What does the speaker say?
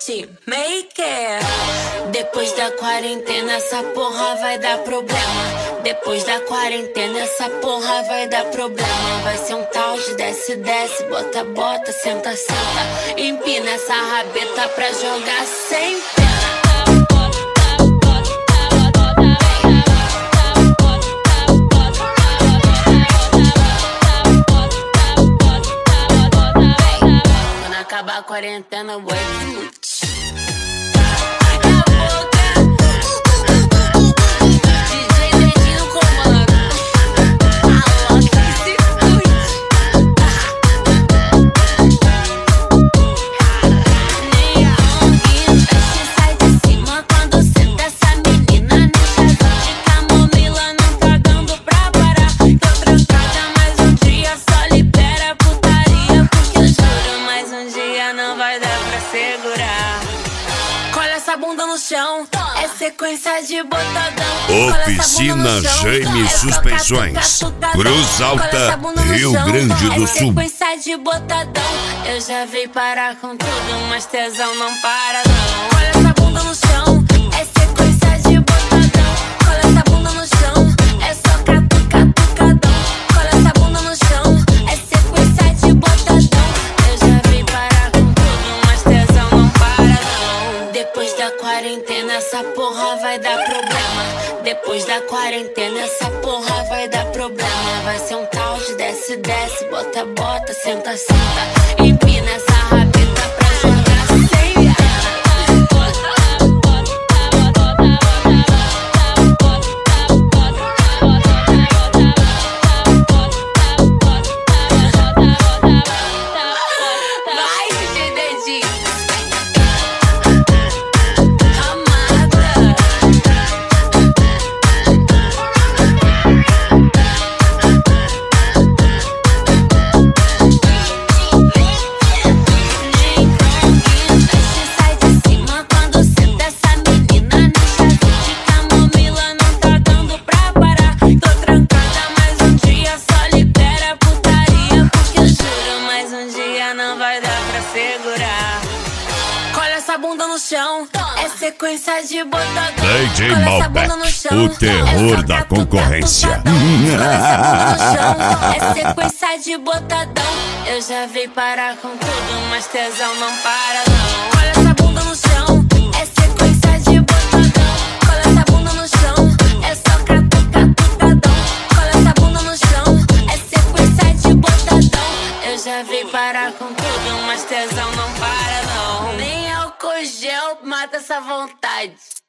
Beatmaker. Depois da quarentena essa porra vai dar problema. Depois da quarentena essa porra vai dar problema. Vai ser um tal de desce, desce, bota, bota, senta, senta. Empina essa rabeta pra jogar sem pena. Acabar a quarentena, boy. DJ Dedinho comando. Alô, que se cuide. Nem a onguinha sai de cima quando senta essa menina. Nem chazinho de camomila não tá dando pra parar. Tô trancada mais um dia, só libera a putaria. Porque eu juro, mais um dia não vai dar pra segurar. Cola essa bunda no chão, é sequência de botadão. Oficina Jaime Suspensões, Cruz Alta, Rio Grande do Sul. É sequência de botadão. Eu já vi parar com tudo, mas tesão não para não. Cola essa bunda no chão, é sequência de botadão. Cola essa bunda no chão, é só catucadão. Cola essa bunda no chão, é sequência de botadão. Eu já vi parar com tudo, mas tesão não para não. Depois da quarentena essa porra vai dar problema. Depois da quarentena essa porra vai dar problema. Vai ser um tal de desce, desce, bota, bota, senta, senta. Empina essa rabeta pra jogar sem vai, DJ Dedinho. Bunda no chão, é sequência de botadão. DJ Malbec, o terror da concorrência. É sequência de botadão. Eu já vi parar com tudo, mas tesão não para não. Olha essa bunda no chão, é sequência de botadão. Cola essa bunda no chão, é só catucadão. Cola essa bunda no chão, é sequência de botadão. Eu já vi parar com tudo, mas tesão não para não. Nem álcool gel mata essa vontade.